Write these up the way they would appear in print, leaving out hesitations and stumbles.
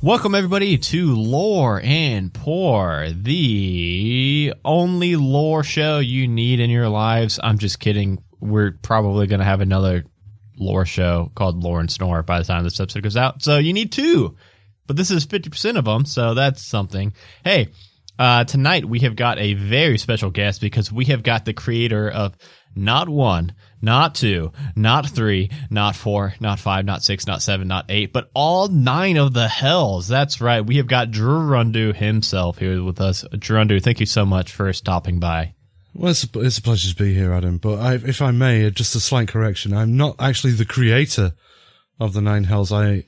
Welcome everybody to Lore and Pour, the only lore show you need in your lives. I'm just kidding. We're probably going to have another lore show called Lore and Snore by the time this episode goes out. So you need two, but this is 50% of them. So that's something. Hey, tonight we have got a very special guest because we have got the creator of not one, not two, not three, not four, not five, not six, not seven, not eight, but all 9 of the hells. That's right. We have got Jirundu himself here with us. Jirundu, thank you so much for stopping by. Well, it's a pleasure to be here, Adam. But if I may, just a slight correction. I'm not actually the creator of the 9 hells. I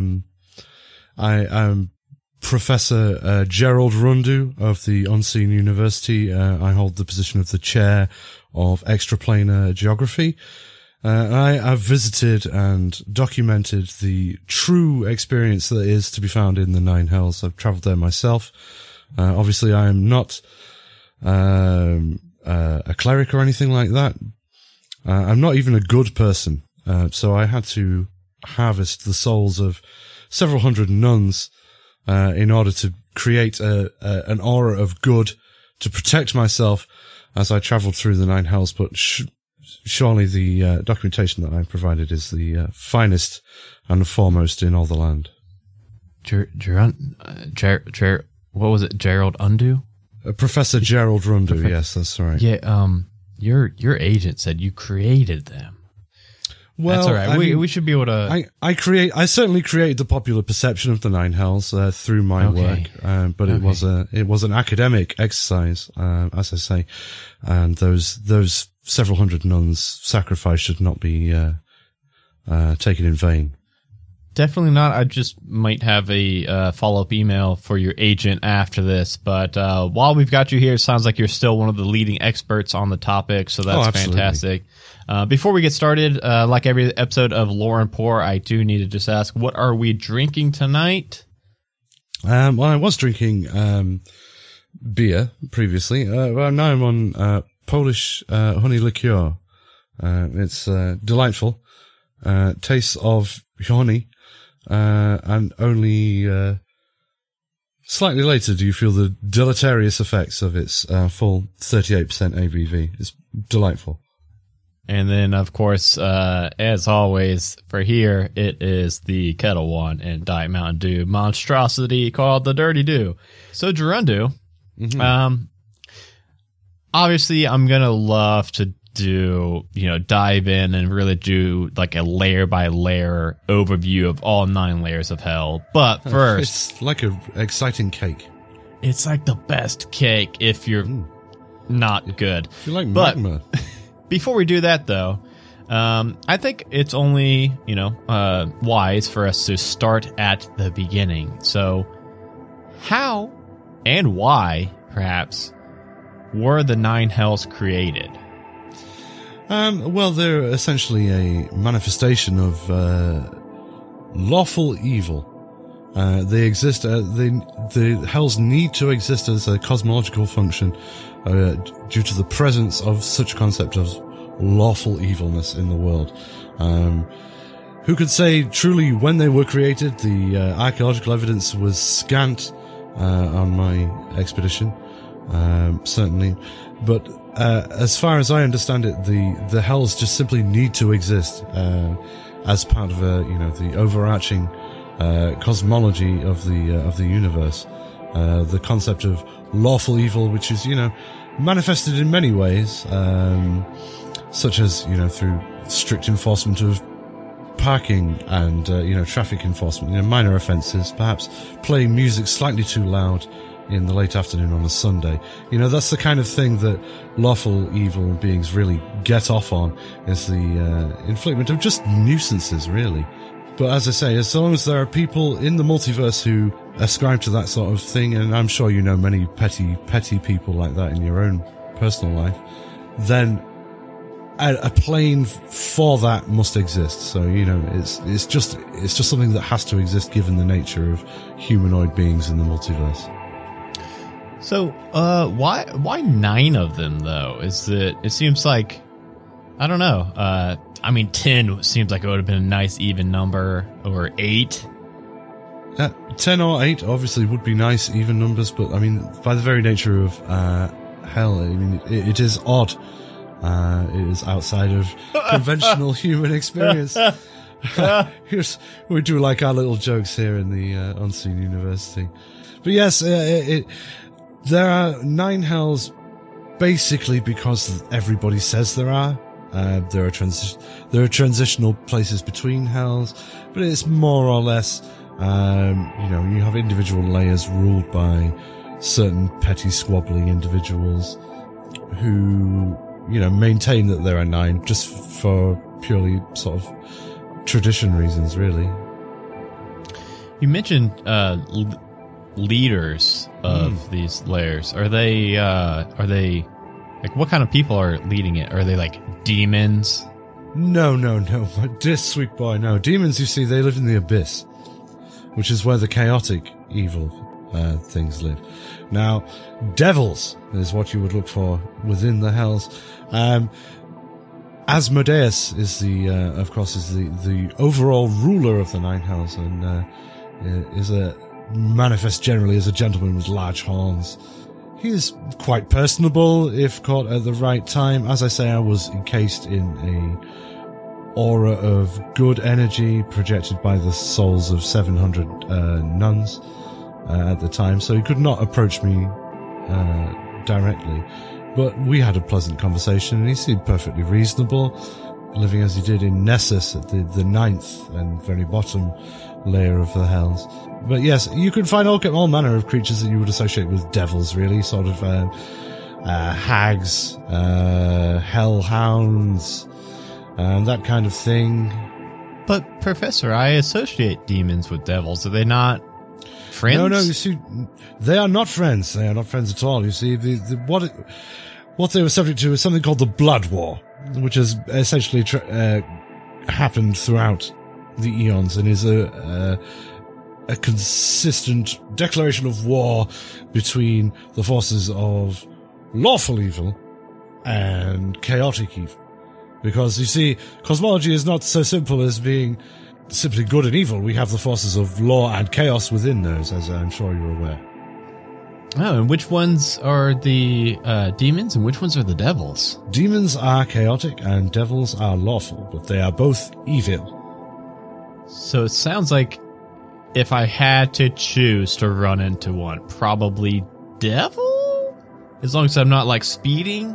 am Professor Gerald Rundu of the Unseen University. I hold the position of the chair of extraplanar geography. I have visited and documented the true experience that is to be found in the 9 hells. I've travelled there myself. Obviously, I am not a cleric or anything like that. I'm not even a good person. So I had to harvest the souls of several hundred nuns in order to create an aura of good to protect myself as I travelled through the 9 hells. But surely the documentation that I provided is the finest and foremost in all the land. What was it? Gerald Undu? Professor Gerald Rundu. Yes, that's right. Yeah. Your agent said you created them. Well, that's all right. We should be able to. I certainly created the popular perception of the 9 hells through my work, but it was an academic exercise, as I say, and those several hundred nuns' sacrifice should not be taken in vain. Definitely not. I just might have a follow-up email for your agent after this. But while we've got you here, it sounds like you're still one of the leading experts on the topic, so that's fantastic. Before we get started, like every episode of Lore and Pour, I do need to just ask, what are we drinking tonight? Well, I was drinking beer previously. Well, now I'm on Polish honey liqueur. It's delightful. Tastes of honey. And only slightly later do you feel the deleterious effects of its full 38% ABV. It's delightful. And then, of course, as always, for here, it is the Kettle One and Diet Mountain Dew monstrosity called the Dirty Dew. So, Jirundu, obviously, I'm going to love to dive in and really do like a layer by layer overview of all 9 layers of hell. But first, it's like an exciting cake. It's like the best cake if you're not good. If you like magma. Before we do that, though, I think it's only wise for us to start at the beginning. So, how and why, perhaps, were the 9 hells created? Well, they're essentially a manifestation of lawful evil. They exist. The hells need to exist as a cosmological function due to the presence of such concept of lawful evilness in the world. Who could say truly when they were created? The archaeological evidence was scant on my expedition, certainly, but. As far as I understand it, the hells just simply need to exist as part of the overarching cosmology of the universe. The concept of lawful evil, which is manifested in many ways, such as through strict enforcement of parking and traffic enforcement, minor offences, perhaps playing music slightly too loud in the late afternoon on a Sunday. That's the kind of thing that lawful evil beings really get off on, is the inflictment of just nuisances, really. But as I say, as long as there are people in the multiverse who ascribe to that sort of thing, and I'm sure you know many petty people like that in your own personal life, then a plane for that must exist. So, it's just something that has to exist given the nature of humanoid beings in the multiverse. So, why 9 of them though? It seems like, I don't know. 10 seems like it would have been a nice even number, or 8. 10 or 8 obviously would be nice, even numbers, but I mean, by the very nature of hell, I mean, it is odd. It is outside of conventional human experience. We do like our little jokes here in the Unseen University. But yes, there are 9 hells basically because everybody says there are. There are transitional places between hells, but it's more or less, you have individual layers ruled by certain petty squabbling individuals who, maintain that there are 9 just for purely sort of tradition reasons, really. You mentioned leaders of these layers. Are they like, what kind of people are leading it? Are they like demons? No, dear sweet boy, no. Demons, you see, they live in the abyss, which is where the chaotic evil things live. Now, devils is what you would look for within the hells. Asmodeus is the overall ruler of the 9 hells, and is manifest generally as a gentleman with large horns. He is quite personable if caught at the right time. As I say, I was encased in a aura of good energy projected by the souls of 700 nuns at the time, so he could not approach me directly. But we had a pleasant conversation, and he seemed perfectly reasonable, living as he did in Nessus at the 9th and very bottom layer of the hells. But yes, you could find all manner of creatures that you would associate with devils, really, sort of hags, hellhounds, that kind of thing. But, Professor, I associate demons with devils. Are they not friends? No, you see, they are not friends. They are not friends at all. You see, what they were subject to is something called the Blood War, which has essentially happened throughout the eons and is a consistent declaration of war between the forces of lawful evil and chaotic evil. Because, you see, cosmology is not so simple as being simply good and evil. We have the forces of law and chaos within those, as I'm sure you're aware. Oh, and which ones are the demons and which ones are the devils? Demons are chaotic and devils are lawful, but they are both evil. So it sounds like if I had to choose to run into one, probably devil? As long as I'm not, like, speeding?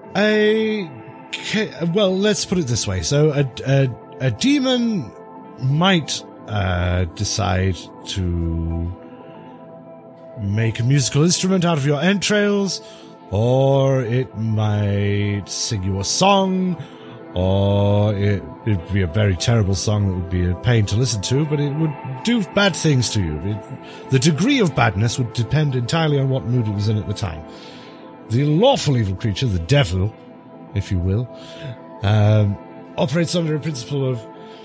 Well, let's put it this way. So a demon might decide to make a musical instrument out of your entrails, or it might sing you a song, or it'd be a very terrible song that would be a pain to listen to, but it would do bad things to you. The degree of badness would depend entirely on what mood it was in at the time. The lawful evil creature, the devil, if you will, operates under a principle of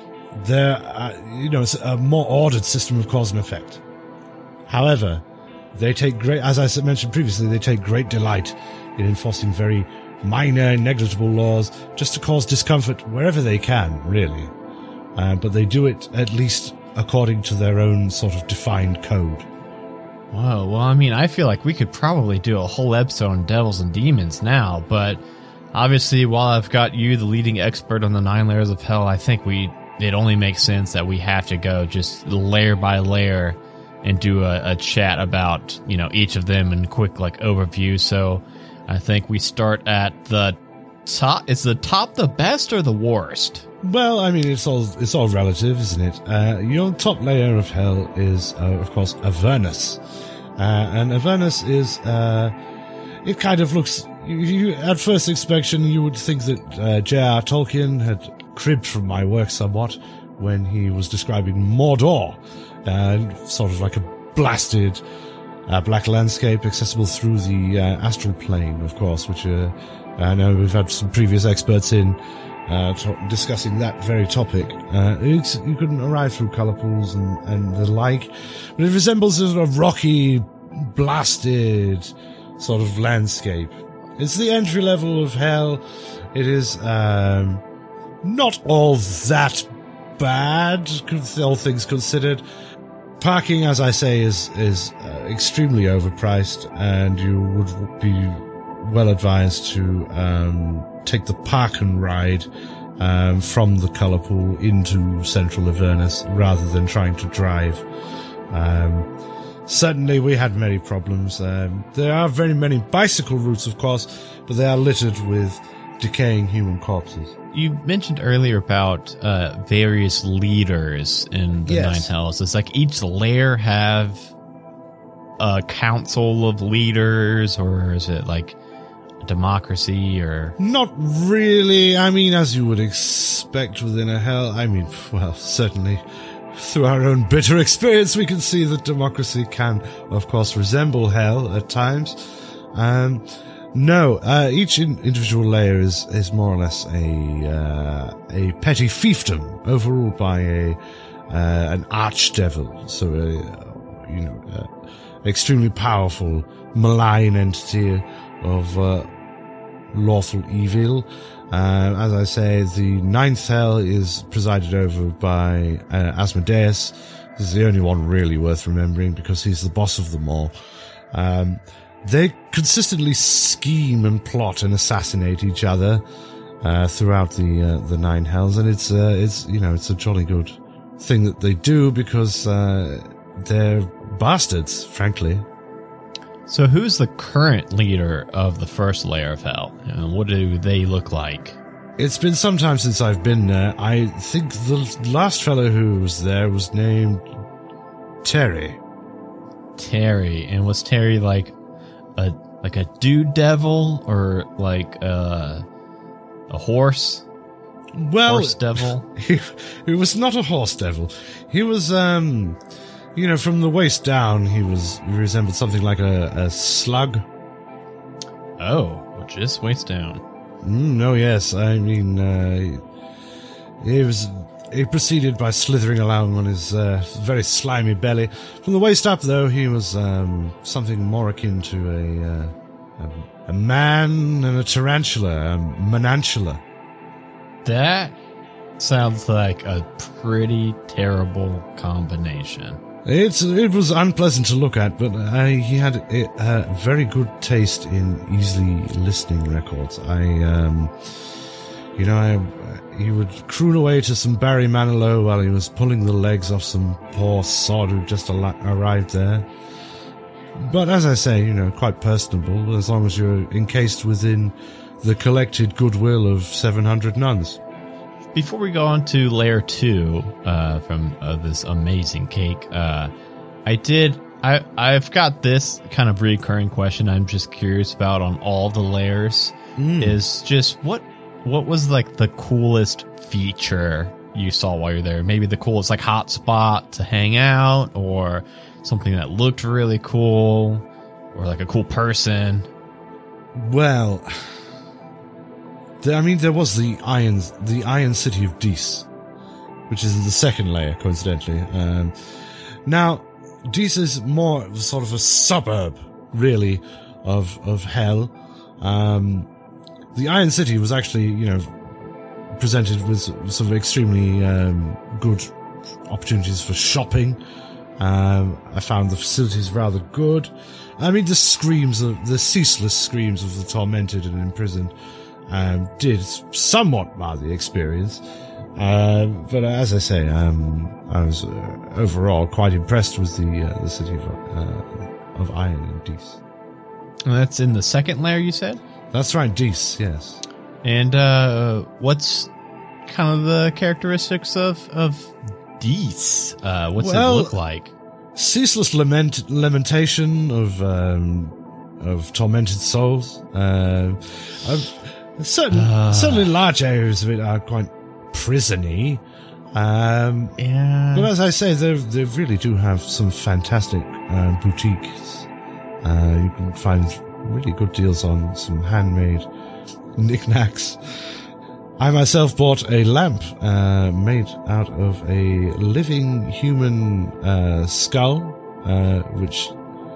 it's a more ordered system of cause and effect. However, they take as I mentioned previously, they take great delight in enforcing very minor, negligible laws just to cause discomfort wherever they can, really. But they do it at least according to their own sort of defined code. Whoa, well, I mean, I feel like we could probably do a whole episode on devils and demons now, but obviously, while I've got you, the leading expert on the 9 layers of hell, I think it only makes sense that we have to go just layer by layer and do a chat about, each of them in a quick, overview. So I think we start at the top. Is the top the best or the worst? Well, I mean, it's all relative, isn't it? Your top layer of hell is, of course, Avernus. And Avernus is, it kind of looks, at first inspection, you would think that J.R. Tolkien had cribbed from my work somewhat when he was describing Mordor, sort of like a blasted black landscape accessible through the astral plane, of course, which I know we've had some previous experts in discussing that very topic. You couldn't arrive through colour pools and the like, but it resembles a sort of rocky, blasted sort of landscape. It's the entry level of hell. It is not all that bad, all things considered. parking, as I say, is extremely overpriced, and you would be well advised to take the park and ride from the colour pool into central Avernus rather than trying to drive. Certainly we had many problems. There are very many bicycle routes, of course, but they are littered with decaying human corpses. You mentioned earlier about various leaders in the Nine Hells. Does like each lair have a council of leaders, or is it like a democracy, or? Not really. I mean, as you would expect within a hell. I mean, well, certainly through our own bitter experience, we can see that democracy can, of course, resemble hell at times. No, each individual layer is more or less a petty fiefdom overruled by an archdevil, so extremely powerful malign entity of lawful evil. As I say, the ninth hell is presided over by Asmodeus. This is the only one really worth remembering because he's the boss of them all. They consistently scheme and plot and assassinate each other throughout the nine hells, and it's a jolly good thing that they do because they're bastards, frankly. So who's the current leader of the first layer of hell? And what do they look like? It's been some time since I've been there. I think the last fellow who was there was named Terry. Terry. And was Terry like a dude devil or like a horse? Well, horse devil? He was not a horse devil. He was, from the waist down, he resembled something like a slug. Oh, just waist down. No, yes. I mean, he proceeded by slithering along on his very slimy belly. From the waist up, though, he was something more akin to a man and a tarantula, a manantula. That sounds like a pretty terrible combination. It was unpleasant to look at, but he had a very good taste in easily listening records. He would croon away to some Barry Manilow while he was pulling the legs off some poor sod who just arrived there. But as I say, quite personable, as long as you're encased within the collected goodwill of 700 nuns. Before we go on to layer 2 from this amazing cake, I've got this kind of recurring question I'm just curious about on all the layers. Is just what was like the coolest feature you saw while you're there? Maybe the coolest like hot spot to hang out, or something that looked really cool, or like a cool person. Well, there was the Iron City of Dis, which is the second layer, coincidentally. Now, Dis is more sort of a suburb, really, of hell. The Iron City was actually, presented with some extremely good opportunities for shopping. I found the facilities rather good. I mean, the ceaseless screams of the tormented and imprisoned did somewhat mar the experience. But as I say, I was overall quite impressed with the city of Iron in Dis. And that's in the second layer, you said? That's right, Dis, yes. And what's kind of the characteristics of Dis? What's it look like? Ceaseless lamentation of tormented souls. Certainly large areas of it are quite prison-y. Yeah. But as I say, they really do have some fantastic boutiques. You can find really good deals on some handmade knickknacks. I myself bought a lamp made out of a living human skull, which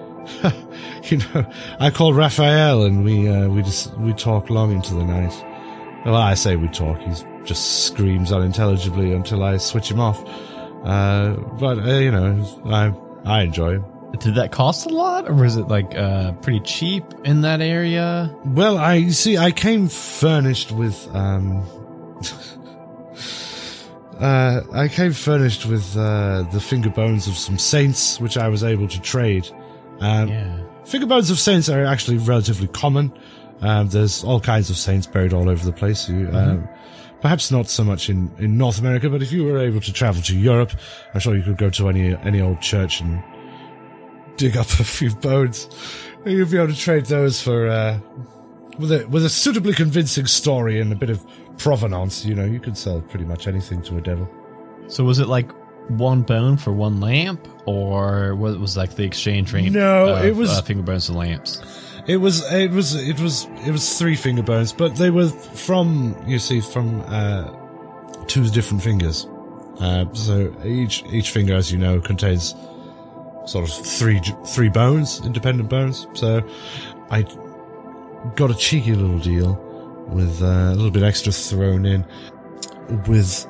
I called Raphael, and we talk long into the night. Well, I say we talk. He just screams unintelligibly until I switch him off. But I enjoy it. Did that cost a lot, or was it like pretty cheap in that area? Well, I came furnished with the finger bones of some saints, which I was able to trade. Finger bones of saints are actually relatively common. There's all kinds of saints buried all over the place. Perhaps not so much in North America, but if you were able to travel to Europe, I'm sure you could go to any old church and dig up a few bones. You'd be able to trade those for with a suitably convincing story and a bit of provenance. You could sell pretty much anything to a devil. So was it like one bone for one lamp, or what was like the exchange rate? No, it was finger bones and lamps. It was 3 finger bones, but they were from 2 different fingers. So each finger, as you know, contains sort of three bones, independent bones. So I got a cheeky little deal with a little bit extra thrown in with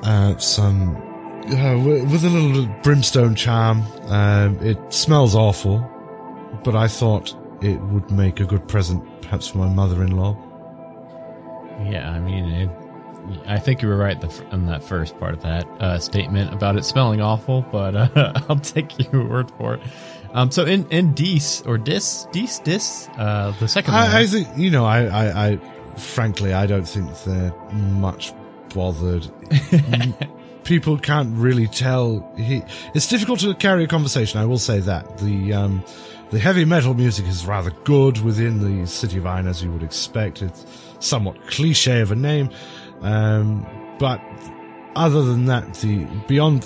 with a little brimstone charm. It smells awful, but I thought it would make a good present, perhaps for my mother-in-law. Yeah, I mean, I think you were right in that first part of that statement about it smelling awful, but I'll take your word for it. So in Dis, the second one. I think, I frankly, I don't think they're much bothered. People can't really tell. It's difficult to carry a conversation, I will say that. The heavy metal music is rather good within the City of Iron, as you would expect. It's somewhat cliche of a name. But other than that, beyond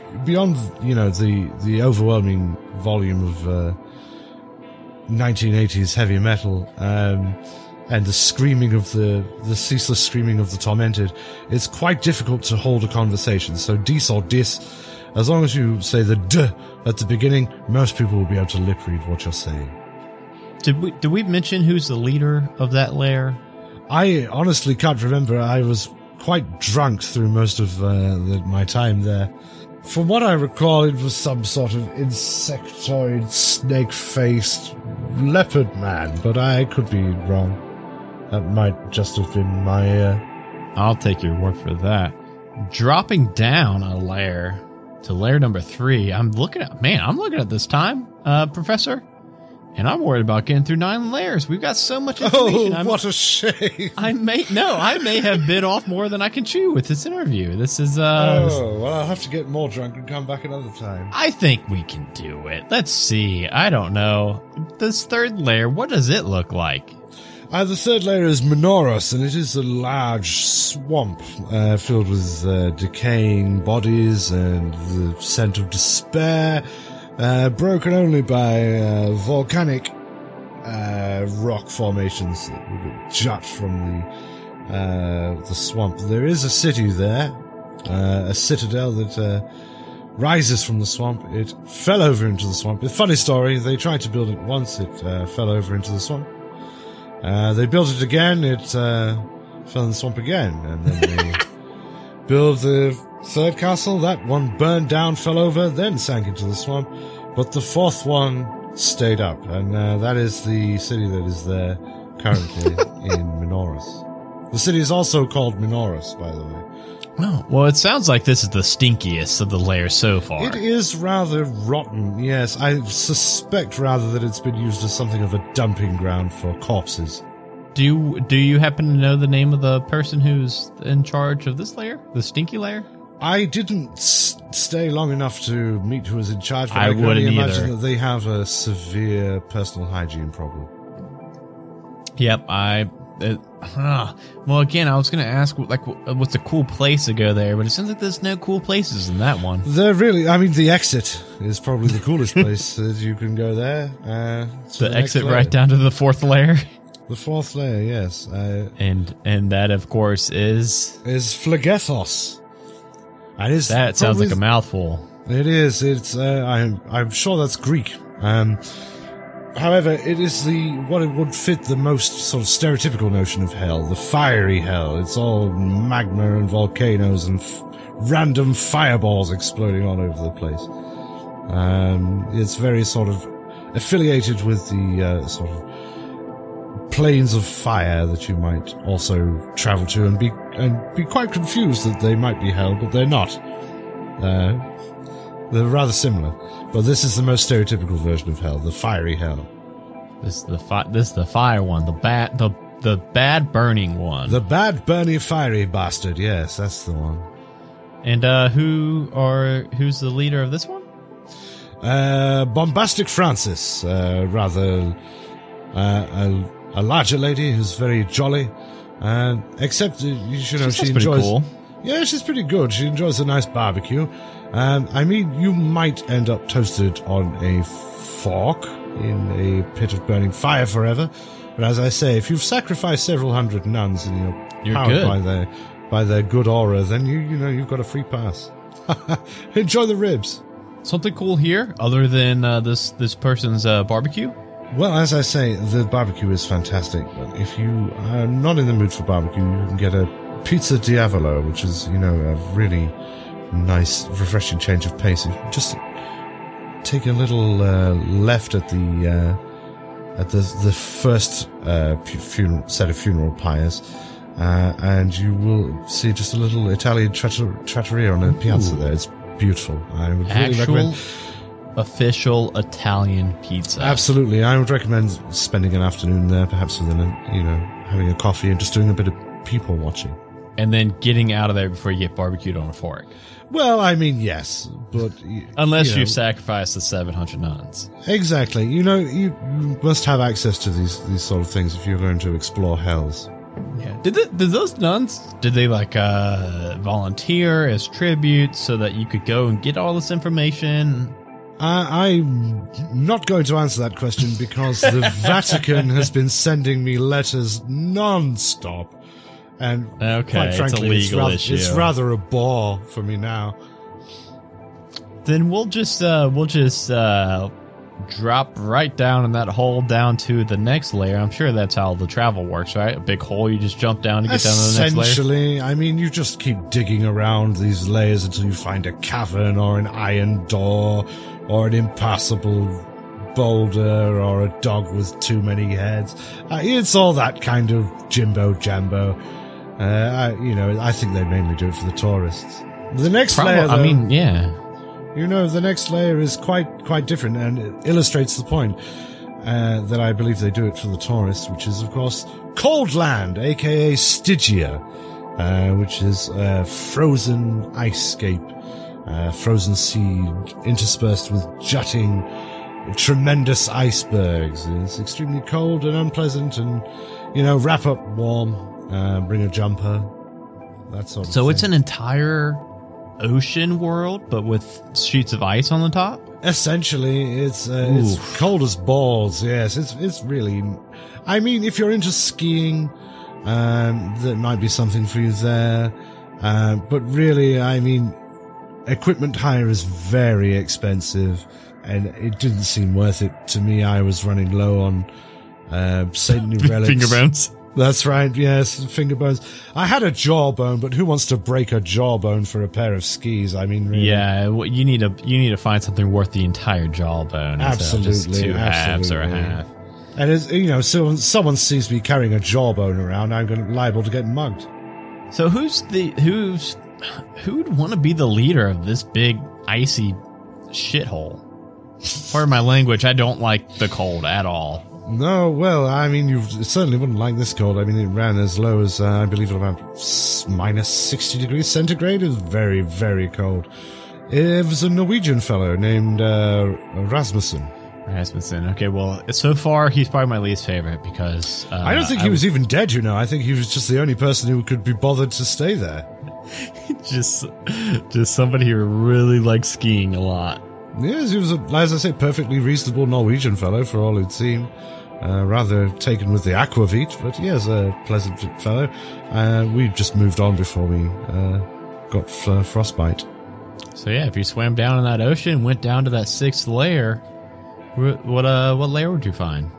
the overwhelming volume of 1980s heavy metal, and the screaming of the ceaseless screaming of the tormented, it's quite difficult to hold a conversation. So Dis or Dis, as long as you say the D at the beginning, most people will be able to lip read what you're saying. Did we mention who's the leader of that lair? I honestly can't remember. I was quite drunk through most of my time there. From what I recall, it was some sort of insectoid, snake-faced leopard man, but I could be wrong. That might just have been my ear. I'll take your word for that. Dropping down a layer to layer number 3, I'm looking at this time, Professor, and I'm worried about getting through 9 layers. We've got so much information. Oh, what a shame. I may have bit off more than I can chew with this interview. This is, well, I'll have to get more drunk and come back another time. I think we can do it. Let's see. I don't know. This 3rd layer, what does it look like? The 3rd layer is Minoros, and it is a large swamp filled with decaying bodies and the scent of despair, broken only by volcanic rock formations that would jut from the swamp. There is a city there, a citadel that rises from the swamp. It fell over into the swamp. A funny story, they tried to build it once, it fell over into the swamp. They built it again, it fell in the swamp again, and then they built the 3rd castle. That one burned down, fell over, then sank into the swamp, but the 4th one stayed up, and that is the city that is there currently in Minoros. The city is also called Minoros, by the way. Oh, well, it sounds like this is the stinkiest of the layers so far. It is rather rotten, yes. I suspect rather that it's been used as something of a dumping ground for corpses. Do you happen to know the name of the person who's in charge of this layer? The stinky layer? I didn't stay long enough to meet who was in charge, but I can only wouldn't imagine either. that they have a severe personal hygiene problem. Yep, well, again, I was going to ask, like, what's a cool place to go there, but it sounds like there's no cool places in that one. The exit is probably the coolest place that you can go there. The exit right down to the 4th layer? The 4th layer, yes. And that, of course, is Phlegethos. That sounds like a mouthful. It is. It's. I'm sure that's Greek. However, it is what it would fit the most sort of stereotypical notion of hell, the fiery hell. It's all magma and volcanoes and random fireballs exploding all over the place. It's very sort of affiliated with the sort of planes of fire that you might also travel to and be quite confused that they might be hell, but they're not. They're rather similar, but this is the most stereotypical version of hell, the fiery hell. This is the fire one, the bad burning one. The bad, burny, fiery bastard. Yes, that's the one. And who's the leader of this one? Bombastic Francis, rather a larger lady who's very jolly. Except she enjoys. Cool. Yeah, she's pretty good. She enjoys a nice barbecue. I mean, you might end up toasted on a fork in a pit of burning fire forever. But as I say, if you've sacrificed several hundred nuns and you're powered good. by their good aura, then you've got a free pass. Enjoy the ribs. Something cool here, other than this person's barbecue? Well, as I say, the barbecue is fantastic. But if you are not in the mood for barbecue, you can get a Pizza Diavolo, which is, a really nice, refreshing change of pace. You just take a little left at the first set of funeral pyres, and you will see just a little Italian trattoria on a piazza there. It's beautiful. I would really recommend. Official Italian pizza. Absolutely. I would recommend spending an afternoon there, perhaps with having a coffee and just doing a bit of people watching. And then getting out of there before you get barbecued on a fork. Well, I mean, yes, but unless you've sacrificed the 700 nuns. Exactly. You must have access to these sort of things if you're going to explore hells. Yeah. Did those nuns, did they volunteer as tribute so that you could go and get all this information? I'm not going to answer that question because the Vatican has been sending me letters non-stop. And quite frankly, it's rather a bore for me now. Then we'll just drop right down in that hole down to the next layer. I'm sure that's how the travel works, right? A big hole, you just jump down to get down to the next layer? Essentially, I mean, you just keep digging around these layers until you find a cavern or an iron door or an impassable boulder or a dog with too many heads. It's all that kind of jimbo jambo. I think they mainly do it for the tourists. The next layer, though, the next layer is quite different, and it illustrates the point that I believe they do it for the tourists, which is, of course, Cold Land, aka Stygia, which is a frozen icescape, frozen sea interspersed with jutting, tremendous icebergs. It's extremely cold and unpleasant, and wrap up warm. Bring a jumper, that sort of thing. So it's an entire ocean world, but with sheets of ice on the top? Essentially, it's cold as balls, yes. It's really... I mean, if you're into skiing, that might be something for you there. But really, I mean, equipment hire is very expensive, and it didn't seem worth it to me. I was running low on Saintly relics. Finger bones. That's right, yes, finger bones. I had a jawbone, but who wants to break a jawbone for a pair of skis? I mean, really. Yeah, you need to find something worth the entire jawbone. Absolutely, instead of just two halves or a half. And as so someone sees me carrying a jawbone around, I'm liable to get mugged. So who'd want to be the leader of this big icy shithole? Pardon my language. I don't like the cold at all. No, well, I mean, you certainly wouldn't like this cold. I mean, it ran as low as, I believe, about minus 60 degrees centigrade. It was very, very cold. It was a Norwegian fellow named Rasmussen. Okay, well, so far, he's probably my least favorite because... I don't think he was even dead, I think he was just the only person who could be bothered to stay there. just somebody who really likes skiing a lot. Yes, he was, as I say, perfectly reasonable Norwegian fellow for all it seemed. Rather taken with the aquavit, but yes, a pleasant fellow. We just moved on before we got frostbite. So yeah, if you swam down in that ocean, went down to that 6th layer, what layer would you find?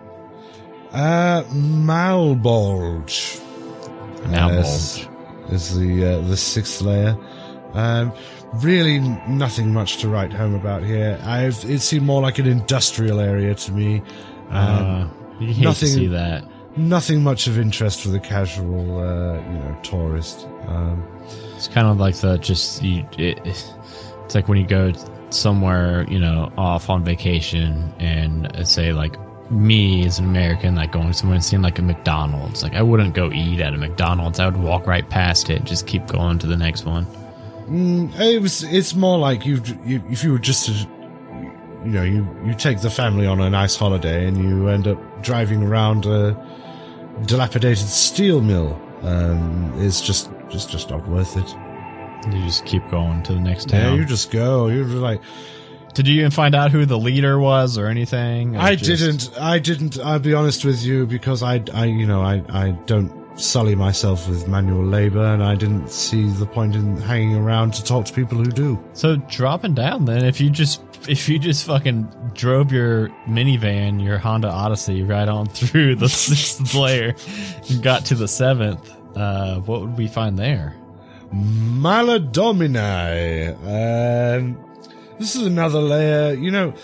Malbolge. Malbolge is the 6th layer. Really nothing much to write home about here. It seemed more like an industrial area to me. You hate to see that. Nothing much of interest for the casual, tourist. It's kind of like it's like when you go somewhere, off on vacation, and say like me as an American, like going somewhere and seeing like a McDonald's. Like I wouldn't go eat at a McDonald's. I would walk right past it and just keep going to the next one. It's more like if you were just to, you take the family on a nice holiday and you end up driving around a dilapidated steel mill. It's just not worth it. You just keep going to the next town. Yeah, you just go. You're like. Did you even find out who the leader was or anything? I didn't. I'll be honest with you, because I don't sully myself with manual labor, and I didn't see the point in hanging around to talk to people who do. So dropping down then, if you just fucking drove your minivan, your Honda Odyssey, right on through the 6th layer and got to the 7th, what would we find there? Maladomini. This is another layer.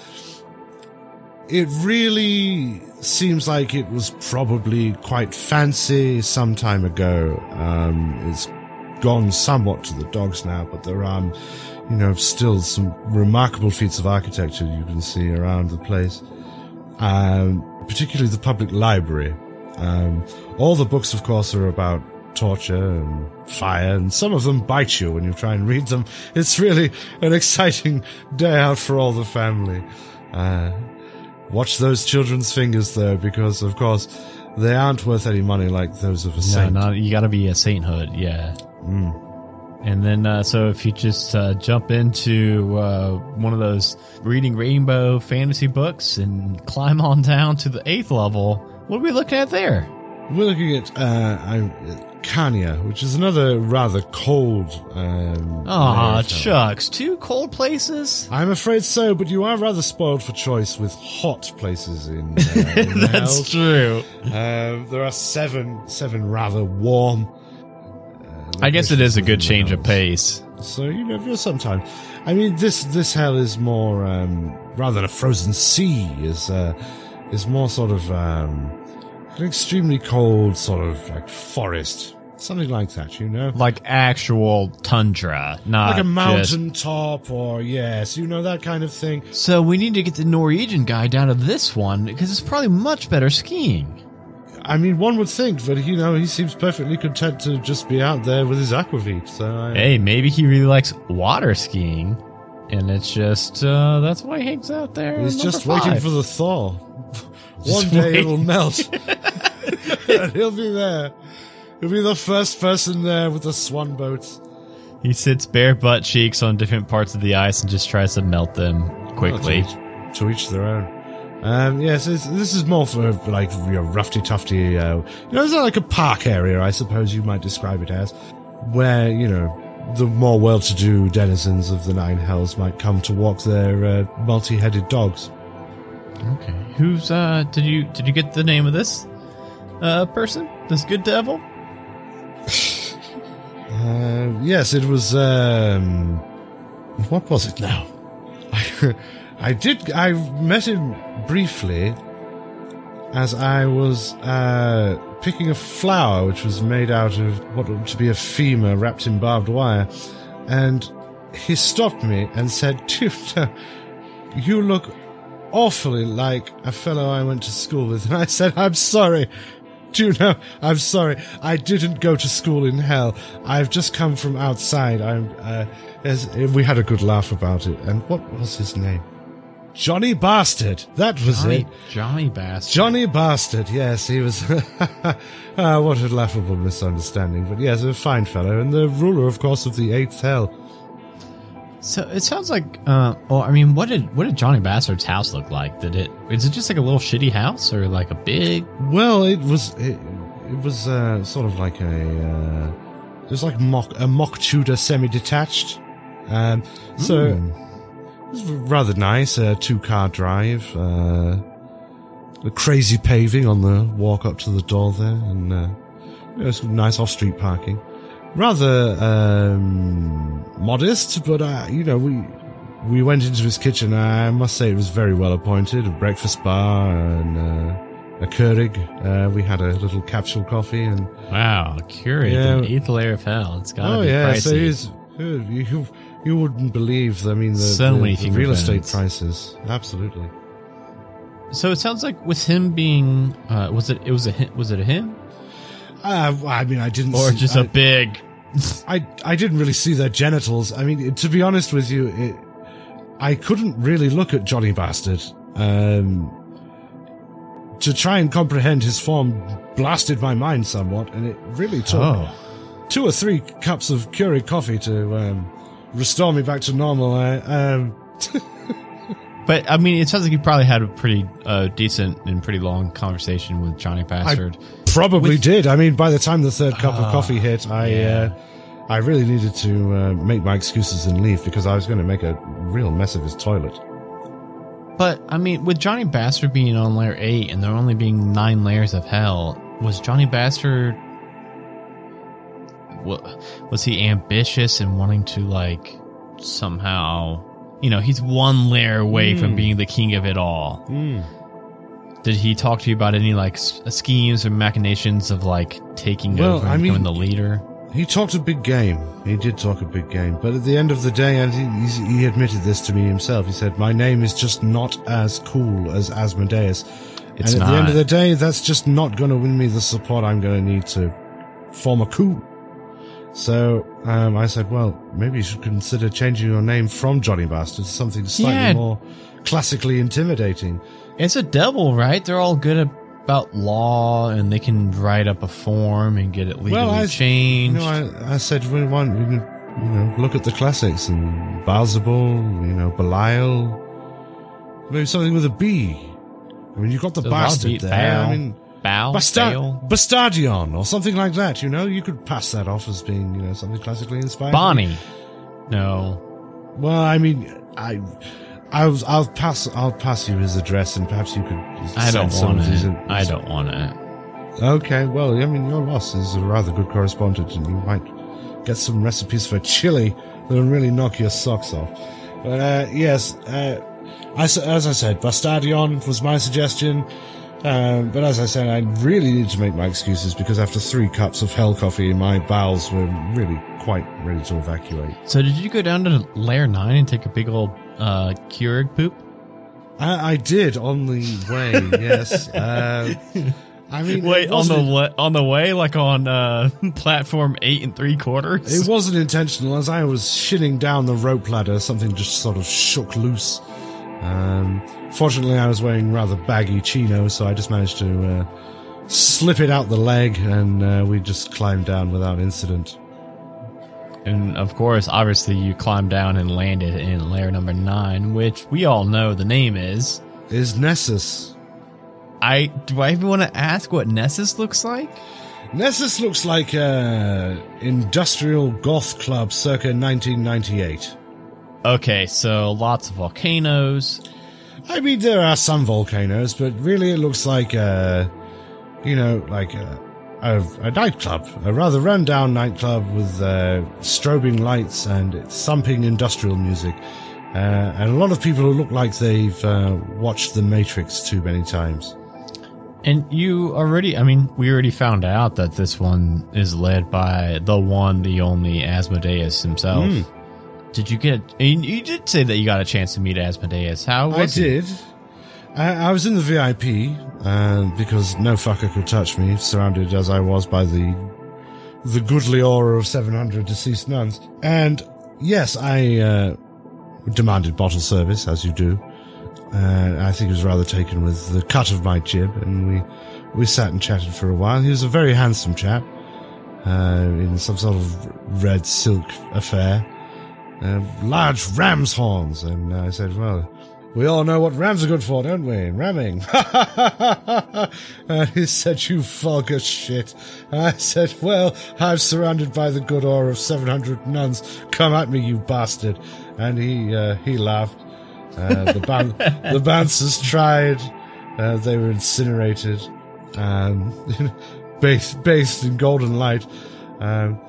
It really seems like it was probably quite fancy some time ago. It's gone somewhat to the dogs now, but there are, still some remarkable feats of architecture you can see around the place. Particularly the public library. All the books, of course, are about torture and fire, and some of them bite you when you try and read them. It's really an exciting day out for all the family. Watch those children's fingers, though, because, of course, they aren't worth any money like those of a saint. No, you gotta be a sainthood, yeah. And then, so if you just jump into one of those Reading Rainbow fantasy books and climb on down to the 8th level, what are we looking at there? We're looking at Kanya, which is another rather cold... shucks. 2 cold places? I'm afraid so, but you are rather spoiled for choice with hot places in the That's true. There are seven rather warm... I guess it is a good change of pace. So, for some time. I mean, this hell is more, rather than a frozen sea, is more sort of, an extremely cold sort of, like, forest. Something like that, Like actual tundra, not like a mountain top, or, that kind of thing. So we need to get the Norwegian guy down to this one, because it's probably much better skiing. I mean, one would think, but, he seems perfectly content to just be out there with his aquavit, so... Hey, maybe he really likes water skiing, and it's just, that's why he hangs out there. He's just waiting for the thaw. One day it'll melt, and he'll be there. He'll be the first person there with the swan boats. He sits bare butt cheeks on different parts of the ice and just tries to melt them quickly. To each their own. Yes, this is more for, like, roughy tufty, it's like a park area, I suppose you might describe it as, where, the more well-to-do denizens of the Nine Hells might come to walk their, multi-headed dogs. Okay. Who's, did you get the name of this, person? This good devil? Yes, it was, what was it now? I met him briefly as I was picking a flower which was made out of what looked to be a femur wrapped in barbed wire, and he stopped me and said, "You look awfully like a fellow I went to school with." And I said, "I'm sorry. I'm sorry. I didn't go to school in hell. I've just come from outside." We had a good laugh about it. And what was his name? Johnny Bastard. That was it. Johnny Bastard. Johnny Bastard, yes, he was... what a laughable misunderstanding. But yes, a fine fellow, and the ruler, of course, of the 8th Hell. So it sounds like... what did Johnny Bastard's house look like? Is it just like a little shitty house, or like a big... Well, it was sort of like a... it was like a mock Tudor semi-detached. So... It was rather nice, 2-car drive, a crazy paving on the walk up to the door there, and some nice off-street parking. rather modest, but we went into his kitchen. I must say it was very well appointed. A breakfast bar and a Keurig. We had a little capsule coffee and wow, a Keurig, an eighth layer of hell. It's gotta be pricey. So you wouldn't believe. I mean, the real estate prices. Absolutely. So it sounds like with him being, was it a him? I mean, I didn't. Or just a big. I didn't really see their genitals. I mean, to be honest with you, I couldn't really look at Johnny Bastard. To try and comprehend his form blasted my mind somewhat, and it really took 2 or 3 cups of Keurig coffee to restore me back to normal. But, I mean, it sounds like you probably had a pretty decent and pretty long conversation with Johnny Bastard. I probably did. I mean, by the time the 3rd cup of coffee hit, I really needed to make my excuses and leave because I was going to make a real mess of his toilet. But, I mean, with Johnny Bastard being on layer 8 and there only being 9 layers of hell, was Johnny Bastard... was he ambitious and wanting to, like, somehow... You know, he's 1 layer away from being the king of it all. Did he talk to you about any, like, schemes or machinations of, like, taking over and becoming the leader? He talked a big game. He did talk a big game. But at the end of the day, and he admitted this to me himself, he said, my name is just not as cool as Asmodeus. It's and at not. the end of the day, that's just not going to win me the support I'm going to need to form a coup. So I said, well, maybe you should consider changing your name from Johnny Bastard to something slightly more classically intimidating. It's a devil, right? They're all good about law, and they can write up a form and get it legally changed. I said, we want, look at the classics, and Beelzebul, Belial, maybe something with a B. I mean, you've got the bastard there. I mean, Bastardion or something like that. You could pass that off as being something classically inspired. Bonnie. No. Well, I mean, I'll pass you his address, and perhaps you could. I don't want it. Okay, well, I mean, your loss is a rather good correspondent, and you might get some recipes for chili that'll really knock your socks off. But yes, as I said, Bastardion was my suggestion. But as I said, I really need to make my excuses because after 3 cups of hell coffee, my bowels were really quite ready to evacuate. So did you go down to layer 9 and take a big old Keurig poop? I did on the way, yes. I mean, wait, on the way, like on platform 8 3/4. It wasn't intentional. As I was shitting down the rope ladder, something just sort of shook loose. Fortunately, I was wearing rather baggy chinos, so I just managed to slip it out the leg, and we just climbed down without incident. And of course, obviously, you climbed down and landed in layer number 9, which we all know the name is Nessus. Do I even want to ask what Nessus looks like? Nessus looks like a industrial goth club circa 1998. Okay, so lots of volcanoes. I mean, there are some volcanoes, but really it looks like a nightclub, a rather run-down nightclub with strobing lights and thumping industrial music. And a lot of people who look like they've watched The Matrix too many times. And we already found out that this one is led by the one, the only Asmodeus himself. Did you you did say that you got a chance to meet Asmodeus. How was I did. I was in the VIP, because no fucker could touch me, surrounded as I was by the goodly aura of 700 deceased nuns. And yes, I demanded bottle service, as you do. I think he was rather taken with the cut of my jib, and we sat and chatted for a while. He was a very handsome chap, in some sort of red silk affair. Large ram's horns, and I said, well, we all know what rams are good for, don't we? Ramming. And he said, you vulgar shit. And I said, well, I'm surrounded by the good aura of 700 nuns. Come at me, you bastard. And he laughed. The bouncers tried. They were incinerated. Bathed in golden light.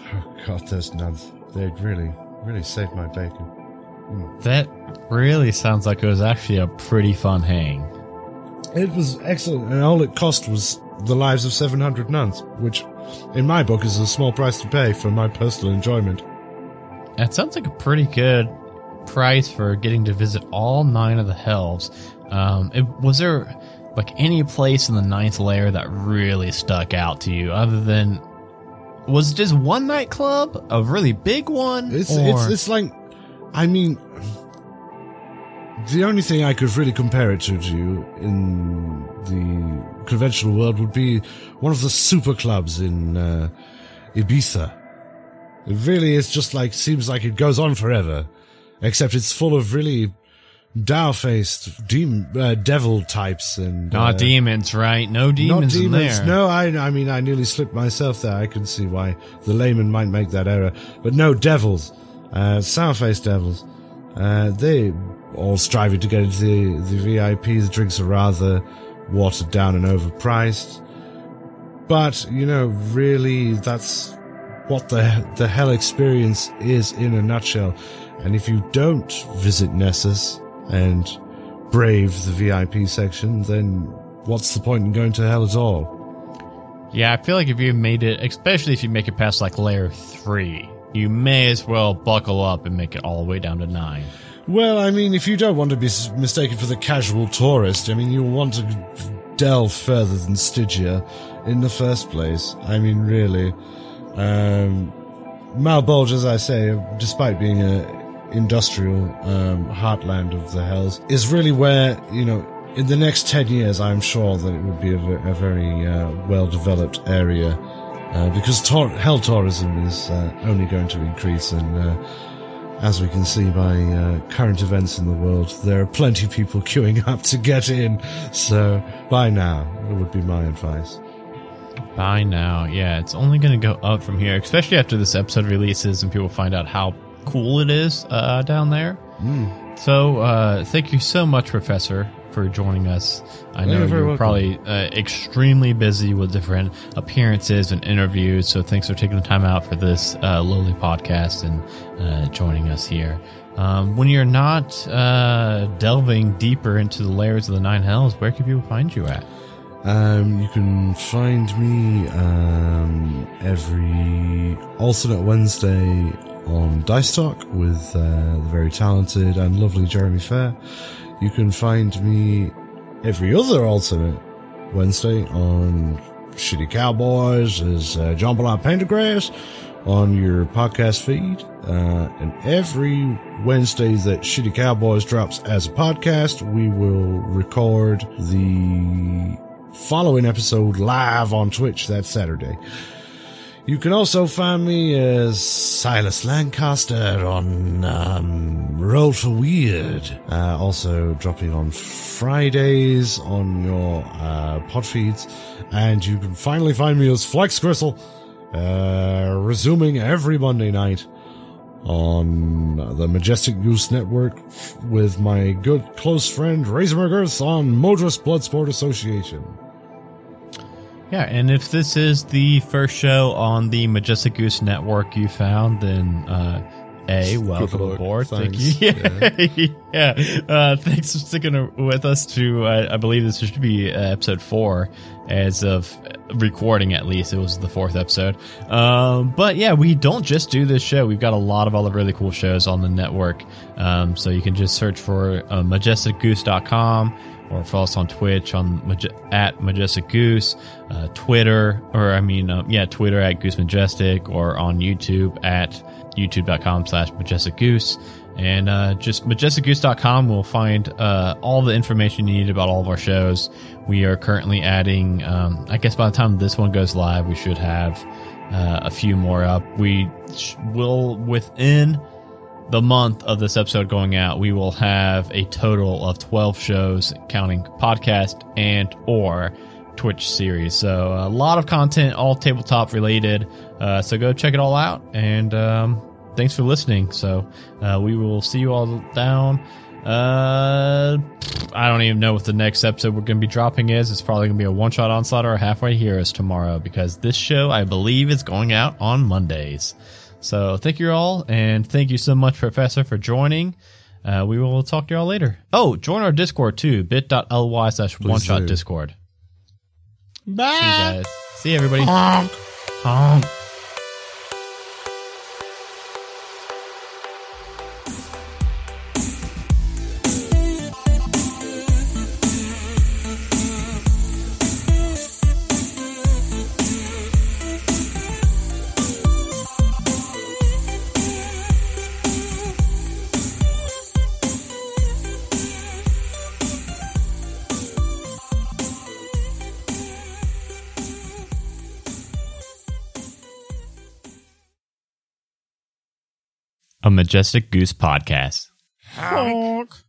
Oh God, those nuns. They really saved my bacon. That really sounds like it was actually a pretty fun hang. It was excellent, and all it cost was the lives of 700 nuns, which, in my book, is a small price to pay for my personal enjoyment. That sounds like a pretty good price for getting to visit all 9 of the hells. Was there like any place in the 9th layer that really stuck out to you, other than, was it just one nightclub, a really big one? It's like, I mean, the only thing I could really compare it to in the conventional world would be one of the super clubs in Ibiza. It really is just like, seems like it goes on forever, except it's full of really dour-faced devil types and not demons, right? No demons, in there. No, I mean, I nearly slipped myself there. I can see why the layman might make that error, but no, devils, sour-faced devils. They all striving to get into the VIP. The drinks are rather watered down and overpriced, but you know, really, that's what the hell experience is in a nutshell. And if you don't visit Nessus and brave the VIP section, then what's the point in going to hell at all? Yeah, I feel like if you made it, especially if you make it past like layer 3, you may as well buckle up and make it all the way down to 9. Well, I mean, if you don't want to be mistaken for the casual tourist, I mean, you'll want to delve further than Stygia in the first place. I mean, really. Malbolge, as I say, despite being a industrial heartland of the hells, is really where, you know, in the next 10 years, I'm sure that it would be a very well-developed area, because hell tourism is only going to increase, and as we can see by current events in the world, there are plenty of people queuing up to get in, so by now, it would be my advice. By now, yeah, it's only going to go up from here, especially after this episode releases and people find out how cool it is down there. So thank you so much, Professor, for joining us. I know you're probably extremely busy with different appearances and interviews, so thanks for taking the time out for this lowly podcast and joining us here. When you're not delving deeper into the layers of the 9 hells, where can people find you at? You can find me every alternate Wednesday on Dice Talk with the very talented and lovely Jeremy Fair. You can find me every other alternate Wednesday on Shitty Cowboys as John Ballard Pendergrass on your podcast feed. And every Wednesday that Shitty Cowboys drops as a podcast, we will record the following episode live on Twitch that Saturday. You can also find me as Silas Lancaster on Roll for Weird, also dropping on Fridays on your pod feeds. And you can finally find me as Flex Gristle, resuming every Monday night on the Majestic Goose Network with my good close friend Razor McGirth on Modrus Bloodsport Association. Yeah, and if this is the first show on the Majestic Goose Network you found, then welcome aboard. Thanks. Thank you. Yeah. Thanks for sticking with us to, I believe this should be episode 4 as of recording, at least. It was the 4th episode. But yeah, we don't just do this show. We've got a lot of other really cool shows on the network. So you can just search for majesticgoose.com. or follow us on Twitch at Majestic Goose, Twitter at Goose Majestic, or on YouTube at youtube.com/Majestic Goose. And just majesticgoose.com will find all the information you need about all of our shows. We are currently adding, I guess by the time this one goes live, we should have a few more up. We will, within the month of this episode going out, we will have a total of 12 shows, counting podcast and or Twitch series. So a lot of content, all tabletop related. So go check it all out. And thanks for listening. So we will see you all down. I I don't even know what the next episode we're going to be dropping is. It's probably going to be a one-shot onslaught or a halfway heroes tomorrow, because this show, I believe, is going out on Mondays. So thank you all, and thank you so much, Professor, for joining. We will talk to you all later. Oh, join our Discord too, bit.ly/one-shot Discord. Bye. See you guys. See you, everybody. Honk. Honk. A Majestic Goose Podcast. Honk.